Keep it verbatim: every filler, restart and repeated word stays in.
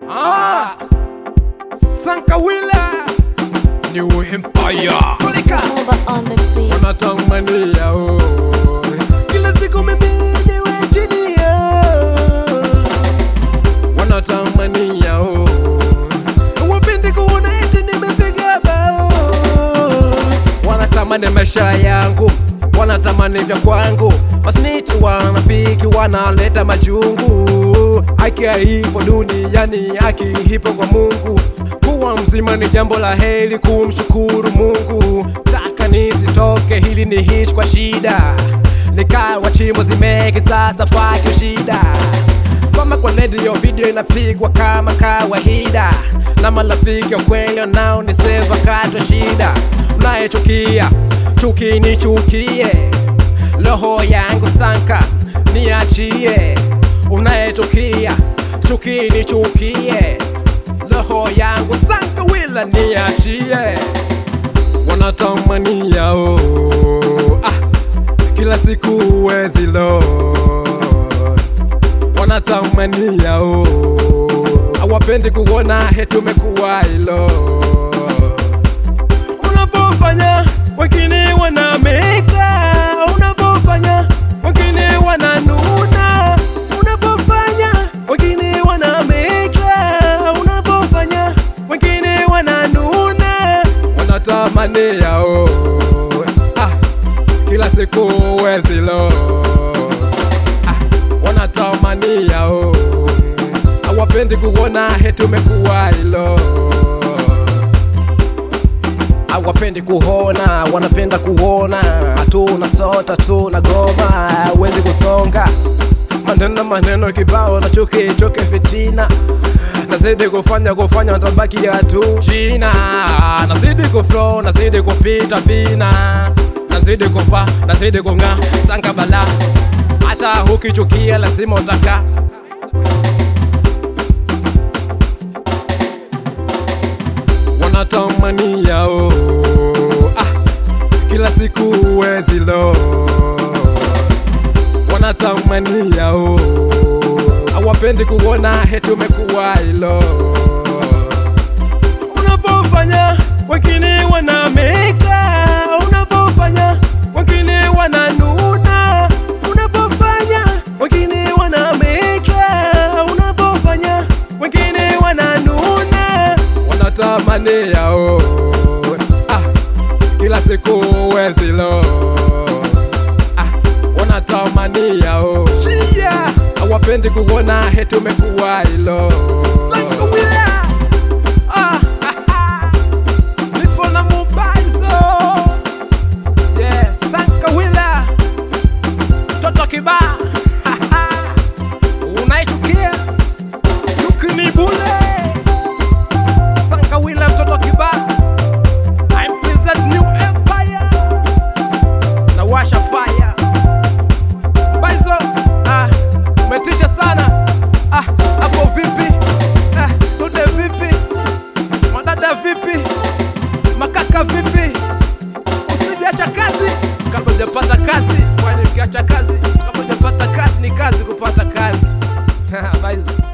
Ah, Sankawila New Empire wanatamania oh, kila siku mimi niwe chini yao. Wanatamania oh, wapendi kuona eti nimepiga bao. Wanatamani maisha yangu, wanatamani vya kwangu. Masnitch wanafiki wanaleta majungu. Haki haipo duniani, haki ipo kwa Mungu. Kuwa mzima ni jambo la heri, kumshukuru Mungu. Taka nisitoke hili niishi kwa shida, nikawa chimo zimeki sasa fakio shida. Kama kwa radio video inapigwa kama kawaida, na marafiki wa kweli nao ni seva katwa shida. Unayechukia chuki nichukie, roho yangu sanka niachie. Unayechukia chuki nichukie, roho yangu sanka wila niachie. Wanatamania oh, ah, kila siku uwezi lo. Wanatamania oh, hawapendi kuona hetu mekuwa ilo. Unapofanya wengine wanameka, unapofanya wengine wananuna. Unapofanya wengine wanameka, unapofanya wengine wananuna. Wanatamania oh, ah, kila siku uwezi lo. Ah, wanatamania oh, hawapendi kuona hetu mekuwa ilo. Hawapendi kuona, wanapenda kuona hatuna sota tuna goma, wezi kusonga. Maneno maneno kibao na chuki chuki fitina, nazidi kufanya kufanya watabaki ya tu China. Nazidi kuflow, nazidi kupita vina, nazidi kufa, nazidi kunga sanka bala. Hata ukichukia lazima utaka. Wanatamania oh, ah, kila siku uwezi lo. Wanatamania oh, hawapendi kuona hetu mekuwa ilo. Unapofanya wengine wanameka, unapofanya wengine wananuna. Unapofanya wengine wanameka, unapofanya wengine wananuna. Wanatamania oh, ah, kila siku uwezi lo. Ah, wanatamania oh, yeah, hawapendi kuona hetu mekuwa ilo. Sankawila ah, ha, ha. Nipo na Mubaizo, yeah, Sankawila Toto Kiba ha, ha. Unaichukia yukini bule. Sankawila Toto Kiba, I'm present New Empire, na washa fire. Baizo ah, umetisha sana. Ah, hapo vipi? Ah, tude vipi? Madada vipi? Makaka vipi? Usijiacha kazi kabla hujapata kazi, kwani ukiacha kazi kabla hujapata kazi ni kazi kupata kazi. Baizo.